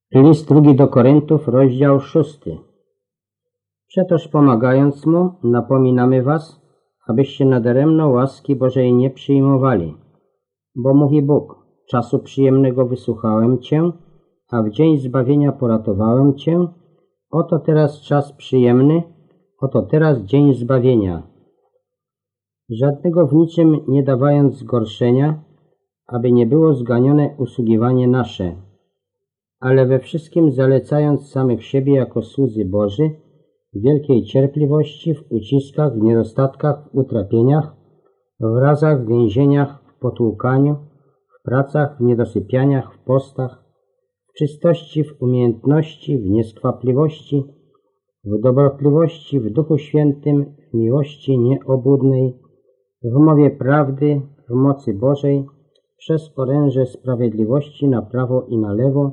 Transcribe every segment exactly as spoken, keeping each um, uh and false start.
List drugi do Koryntów, rozdział szósty. Przetoż pomagając mu, napominamy was, abyście nadaremno łaski Bożej nie przyjmowali. Bo mówi Bóg, czasu przyjemnego wysłuchałem cię, a w dzień zbawienia poratowałem cię. Oto teraz czas przyjemny, oto teraz dzień zbawienia. Żadnego w niczym nie dawając zgorszenia, aby nie było zganione usługiwanie nasze, ale we wszystkim zalecając samych siebie jako słudzy Boży, w wielkiej cierpliwości, w uciskach, w niedostatkach, w utrapieniach, w razach, w więzieniach, w potłukaniu, w pracach, w niedosypianiach, w postach, w czystości, w umiejętności, w nieskwapliwości, w dobrotliwości, w Duchu Świętym, w miłości nieobłudnej, w mowie prawdy, w mocy Bożej, przez oręże sprawiedliwości na prawo i na lewo,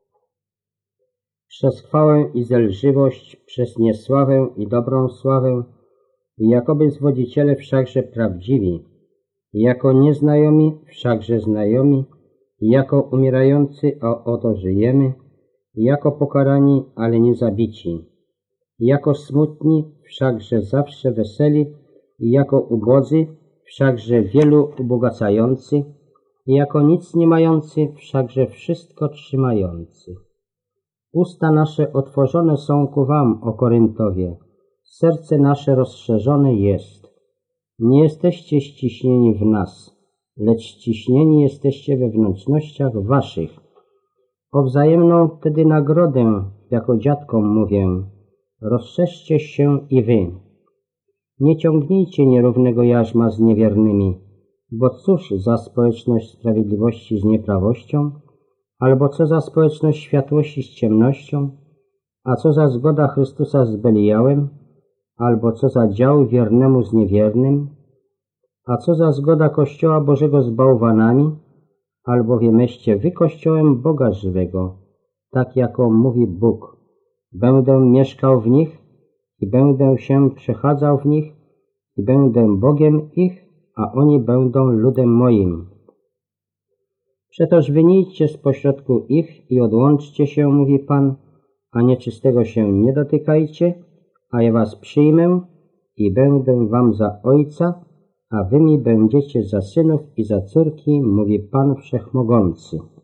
przez chwałę i zelżywość, przez niesławę i dobrą sławę, jakoby zwodziciele wszakże prawdziwi, jako nieznajomi wszakże znajomi, jako umierający, a oto żyjemy, jako pokarani, ale nie zabici, jako smutni, wszakże zawsze weseli, jako ubodzy, wszakże wielu ubogacający, jako nic nie mający, wszakże wszystko trzymający. Usta nasze otworzone są ku wam, o Koryntowie, serce nasze rozszerzone jest. Nie jesteście ściśnieni w nas, lecz ściśnieni jesteście we wnętrznościach waszych. O wzajemną wtedy nagrodę, jako dziadkom mówię, rozszerzcie się i wy. Nie ciągnijcie nierównego jarzma z niewiernymi, bo cóż za społeczność sprawiedliwości z nieprawością? Albo co za społeczność światłości z ciemnością? A co za zgoda Chrystusa z Beliałem? Albo co za dział wiernemu z niewiernym? A co za zgoda Kościoła Bożego z bałwanami? Albowiemeście wy Kościołem Boga żywego, tak jako mówi Bóg. Będę mieszkał w nich i będę się przechadzał w nich i będę Bogiem ich, a oni będą ludem moim. Przetoż wynijdźcie z pośrodku ich i odłączcie się, mówi Pan, a nieczystego się nie dotykajcie, a ja was przyjmę i będę wam za ojca, a wy mi będziecie za synów i za córki, mówi Pan Wszechmogący.